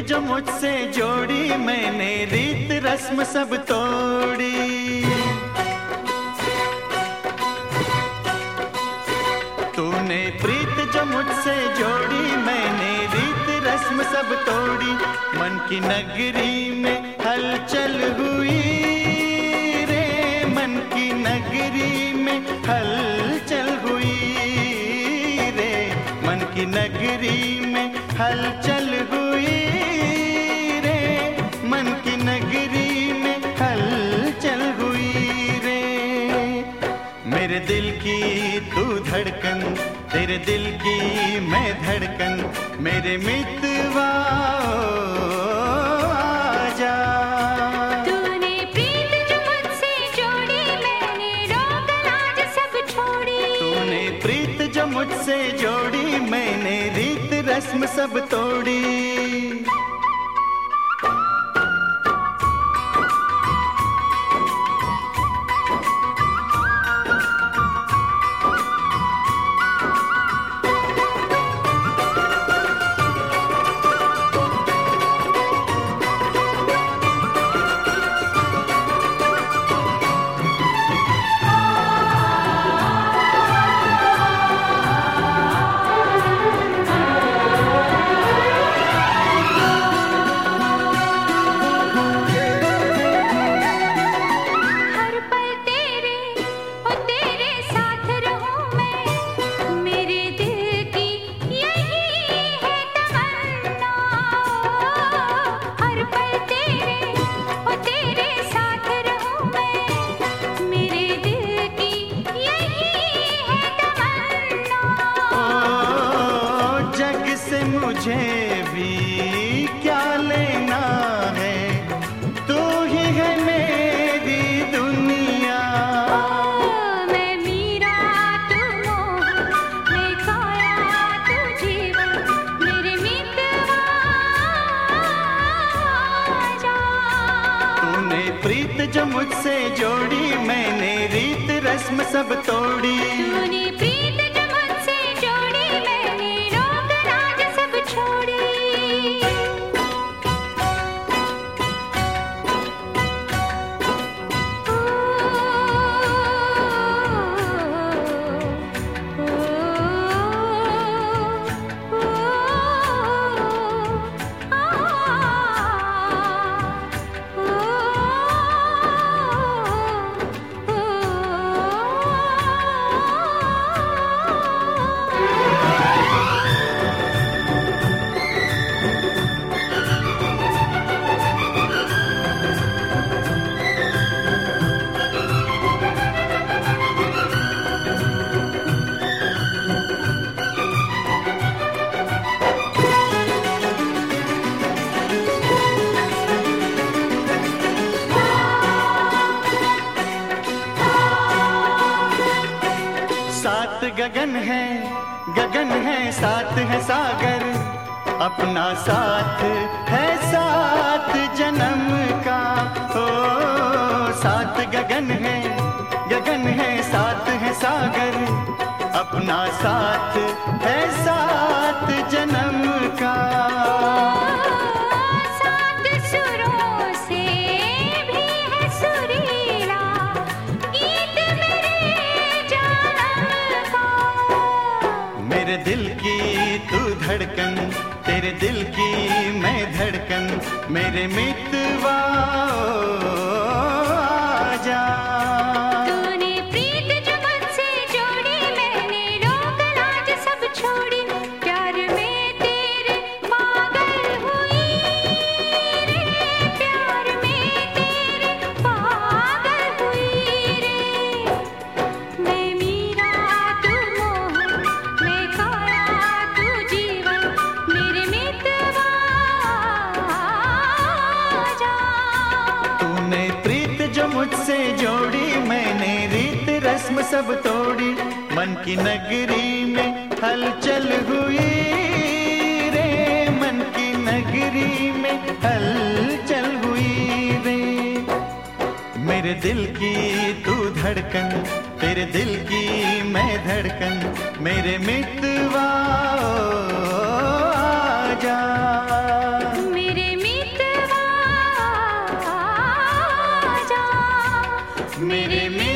जो मुझसे जोड़ी मैंने रीत रस्म सब तोड़ी। तूने प्रीत जो मुझसे जोड़ी मैंने रीत रस्म सब तोड़ी। मन की नगरी में हलचल हुई रे, मन की नगरी में हलचल हुई रे, मन की नगरी में हलचल हुई रे, मन की नगरी में हलचल हुई रे। मेरे दिल की तू धड़कन, तेरे दिल की मैं धड़कन, मेरे मितवा आजा। तूने प्रीत जो मुझसे जोड़ी मैंने रोक लाज सब छोड़ी। तूने प्रीत जो मुझसे जोड़ी मैंने रीत रस्म सब तोड़ी। मुझे भी क्या लेना है, तू ही है मेरी दुनिया। मैं मीरा तू मोह, मैं काया तू जीवन, मेरे मितवा आजा। तूने प्रीत जो मुझसे जोड़ी मैंने रीत रस्म सब तोड़ी। तूने प्रीत जो मुझसे जोड़ी मैंने रोक लाज सब छोड़ी। सात गगन है साथ है सागर, अपना साथ है सात जन्म का। ओ सात गगन है साथ है सागर, अपना साथ है सात जन्म का। सात सुरों से भी है सुरीला गीत मेरे जन्म का। मेरे दिल की तू धड़कन, तेरे दिल की मैं धड़कन, मेरे मितवा आजा। तूने प्रीत जो मुझसे जोड़ी मैंने रोक लाज सब छोड़ी। प्यार में तेरे पागल हुई रे, प्यार में तेरे पागल हुई रे। मैं मीरा तू मोह, मैं काया तू जीवन, मेरे मितवा आजा। तूने प्रीत जो मुझसे जोड़ी मैंने रीत रस्म सब तोड़ी। मन की नगरी में हलचल हुई रे, मन की नगरी में हलचल हुई रे। मेरे दिल की तू धड़कन, तेरे दिल की मैं धड़कन, मेरे मितवा आजा। मेरे मेरे